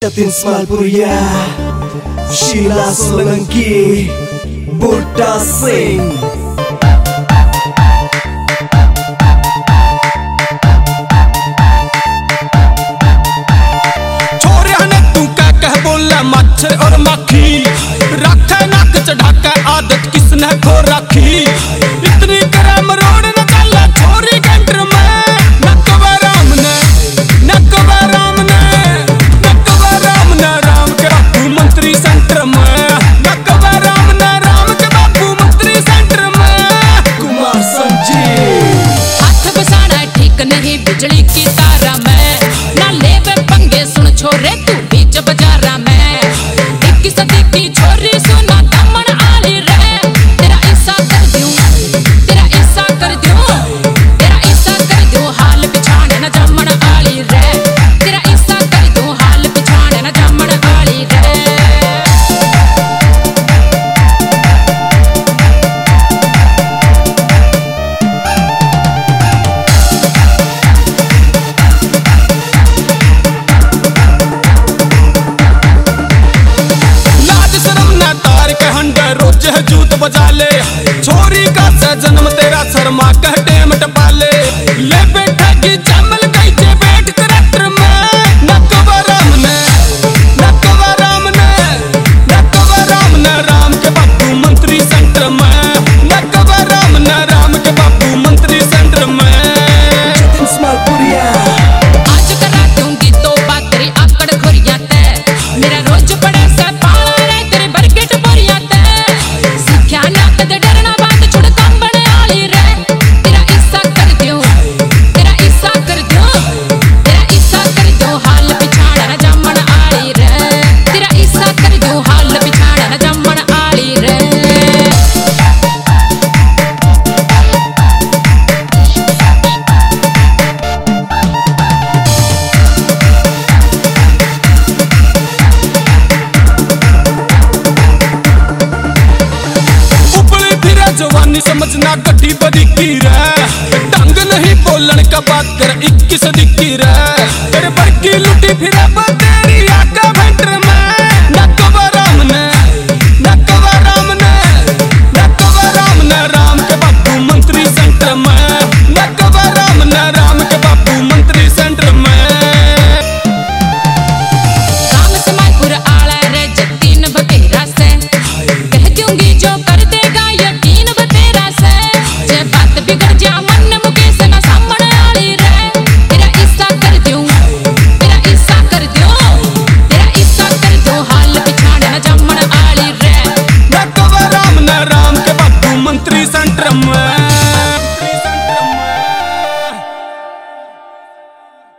Jatin Smalpuria, Sheila Solanki, Butta Singh. मच्छर और मक्खी रखे नक चढ़ाके आदत किसने खो रखी। इतनी करम रोड न चला छोरी कैंटर में नकवा राम ने राम के बापू मंत्री सेंटर में नकवा राम के बापू मंत्री सेंटर में। कुमार संजीव हाथ बसाना ठीक नहीं बिजली की तारा में ना लेवे पंगे सुन छोरे तू बीच बाजारा में। सदी की छोरी सुना दमन आली रे तेरा ऐसा कर दूं तेरा ऐसा कर दूं हाल बिछाने न जमन आली रे तेरा ऐसा कर दूं हाल बिछाने न जमन आली रे। रोज जूत बजा ले छोरी का जन्म तेरा शर्मा कह टेम टपाले ले बैठा की जमल गई जे बैठ करैक्टर में नकवा राम ने राम के बापू मंत्री सेंटर में नकवा राम के बापू मंत्री सेंटर में। Jatin Smalpuria आज करा दूंगी तो बात तेरी आकड़ खोरिया ते मेरा रोज पड़े से पाला रे तेरे बरकेट बोरिया ते क्या ना कदे डरना बात छोड़ कंबने आली रे तेरा ऐसा कर दूं हाल बिछाड़ा न जमन आली रे तेरा ऐसा कर दूं हाल बिछाड़ा न जमन आली रे। जवानी समझना गड्डी बदी रे ढंग नहीं बोलन का बात कर 21 दिक्की रे तेरे बड़की लुटी फिरे तेरी आका भेंटर में नकवा राम ने राम के बापू मंत्री सेंटर में नकवा राम के बापू मंत्री सेंटर में। काम समायपुर आला रे जतीन बतेरा से कह दूंगी जो कर देगा मंत्री सेंटर में।